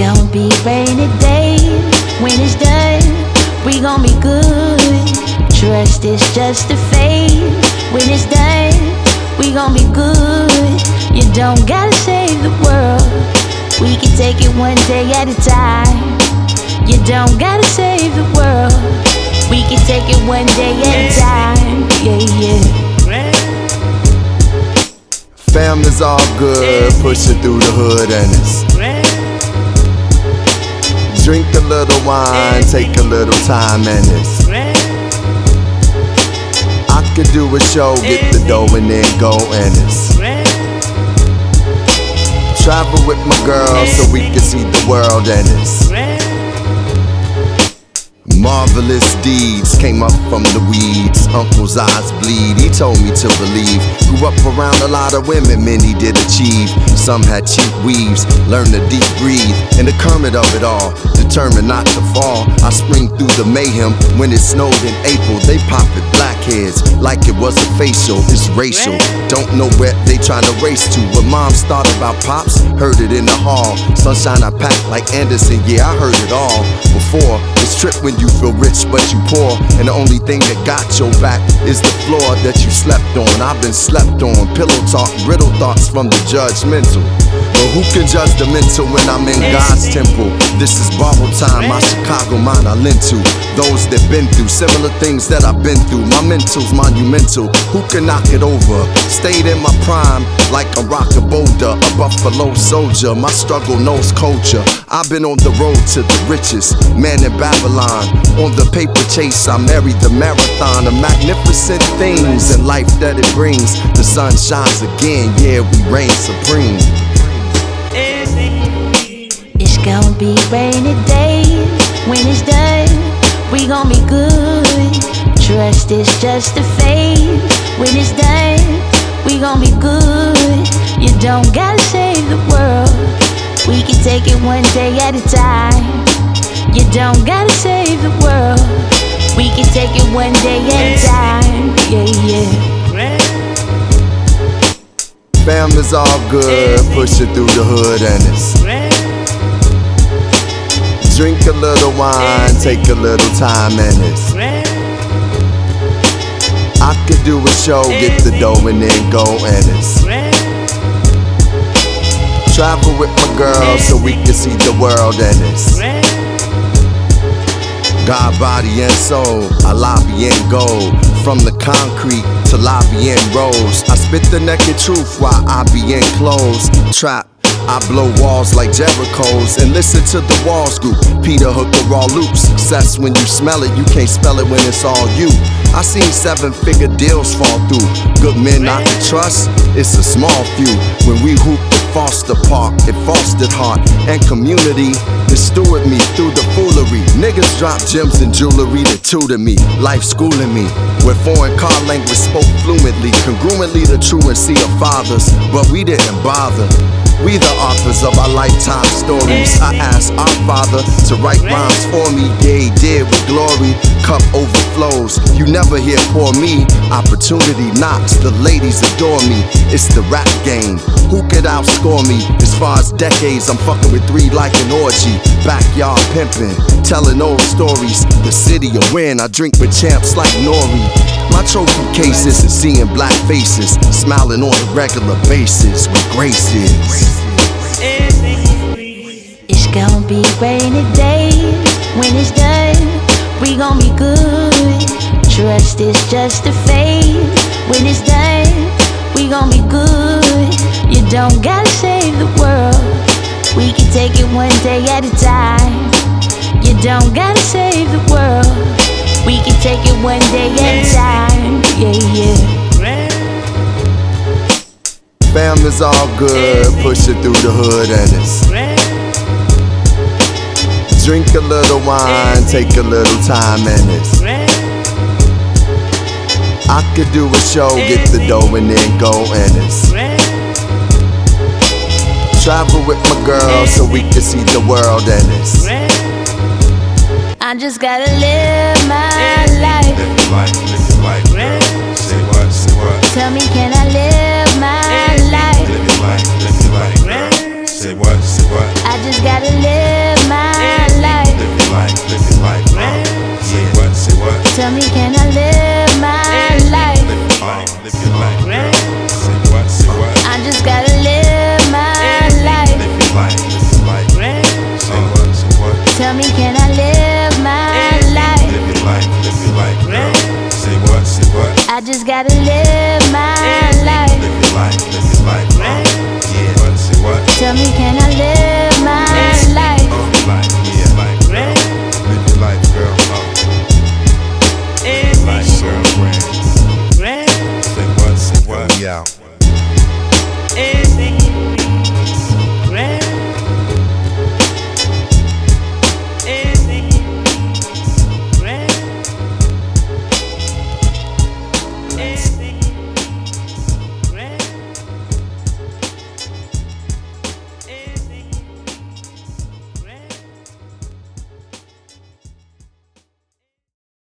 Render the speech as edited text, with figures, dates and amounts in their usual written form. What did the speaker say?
gonna be rainy days. When it's done, we gon' be good. Trust is just a phase. When it's done, we gon' be good. You don't gotta save the world. We can take it one day at a time. You don't gotta save the world. We can take it one day at a time. Yeah, yeah. Fam is all good, pushing through the hood and it's drink a little wine, take a little time and it's I could do a show, get the dough and then go and it's travel with my girl so we can see the world and it's marvelous deeds came up from the weeds. Uncle's eyes bleed, he told me to believe. Grew up around a lot of women, many did achieve. Some had cheap weaves, learned to deep breathe. In the current of it all, determined not to fall. I spring through the mayhem. When it snowed in April, they pop it blackheads like it was a facial. It's racial, don't know where they trying to race to. When moms thought about pops, heard it in the hall. Sunshine I packed like Anderson, yeah I heard it all before. It's trip when you feel rich but you poor, and the only thing that got your back is the floor that you slept on. I've been slept on, pillow talk, brittle thoughts from the judgmental. But who can judge the mental when I'm in God's temple? This is borrowed time, my Chicago mind I lend to those that been through similar things that I've been through. My mental's monumental, who can knock it over? Stayed in my prime like a rock of boulder, a Buffalo soldier. My struggle knows culture. I've been on the road to the richest man in Babylon. On the paper chase, I married the marathon of magnificent things in life that it brings. The sun shines again, yeah, we reign supreme. It's gonna be rainy days. When it's done, we gon' be good. Trust is just a phase. When it's done, we gon' be good. You don't gotta save the world. We can take it one day at a time. You don't gotta save the world. We can take it one day at a time. Yeah, yeah. Fam is all good, pushing through the hood and it's drink a little wine, take a little time and it's I could do a show, get the dough and then go and it's travel with my girl so we can see the world and it's God, body, and soul, I lobby and gold. From the concrete to lobby and rose, I spit the naked truth while I be enclosed. Trap, I blow walls like Jericho's and listen to the walls group. Peter Hooker raw loops. Success when you smell it, you can't spell it when it's all you. I seen 7-figure deals fall through. Good men not to trust, it's a small few. When we hooped at Foster Park, it fostered heart and community. It steward me through the foolery. Niggas drop gems and jewelry to tutor me. Life schooling me, where foreign car language spoke fluently. Congruently the truancy of fathers, but we didn't bother. We the authors of our lifetime stories. I asked our Father to write rhymes for me. Yeah, he did with glory. Cup overflows. You never hear poor me. Opportunity knocks. The ladies adore me. It's the rap game. Who could outscore me? As far as decades, I'm fucking with 3 like an orgy. Backyard pimping, telling old stories. The city a win. I drink with champs like Nori. My trophy cases is seeing black faces, smiling on a regular basis with graces. It's gonna be rainy days. When it's done, we gon' be good. Trust is just a phase. When it's done, we gon' be good. You don't gotta save the world. We can take it one day at a time. You don't gotta save the world. We can take it one day at a time. Yeah, yeah. Fam is all good, pushing through the hood and it's drink a little wine, take a little time and it's I could do a show, get the dough and then go and it's travel with my girl so we can see the world and it's I just gotta live my life. Live your life, live your life, girl. Say what, say what. Tell me, can I live my life? Live your life, girl. Say what, say what. I just gotta live Tell me, can I live my life? Live your life, girl. Say what, say what? I just gotta live my life. Live your life, say what, say what? Tell me, can I live my life? Live your life, girl. Say what, say what? I just gotta live